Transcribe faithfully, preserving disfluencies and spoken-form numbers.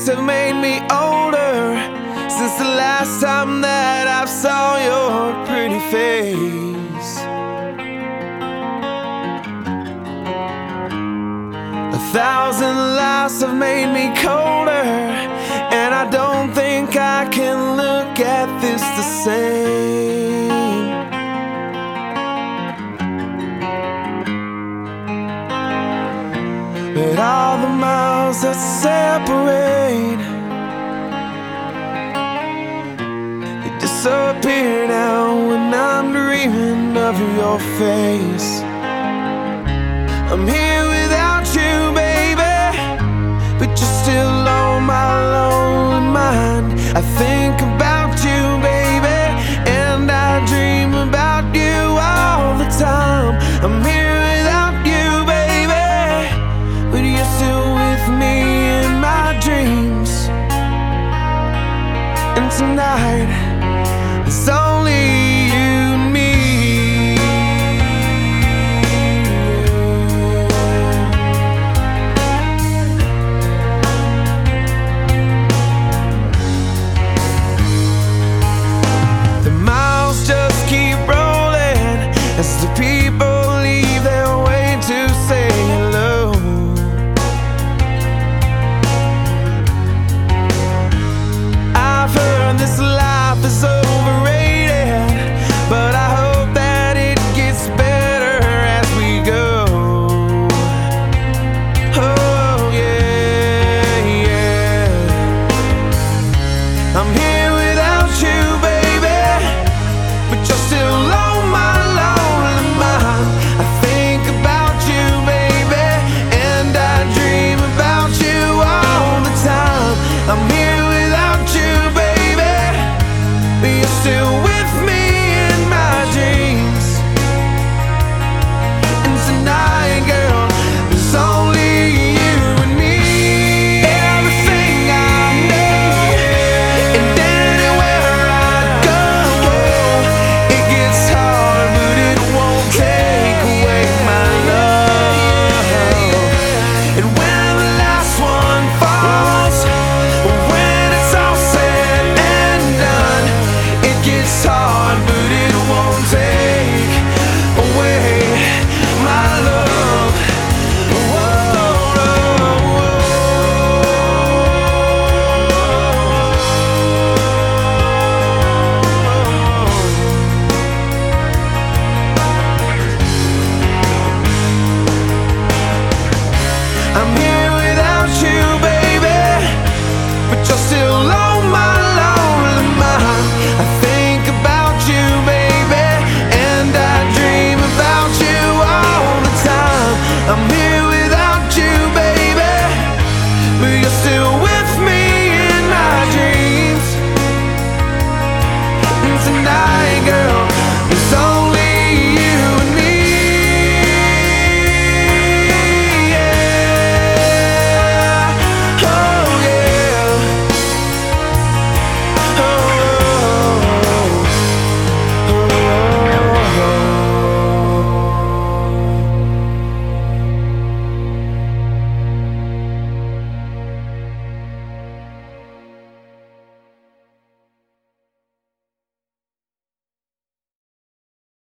days have made me older since the last time that I saw your pretty face. A thousand lives have made me colder, and I don't think I can look at this the same. But all the miles that separate, they disappear now when I'm dreaming of your face. I'm here without you, baby, but you're still on my lonely mind. I think about you, baby, and I dream about you all the time. I'm here without you, baby, but you're still with me in my dreams. And tonight, it's only you and me. The miles just keep rolling as the people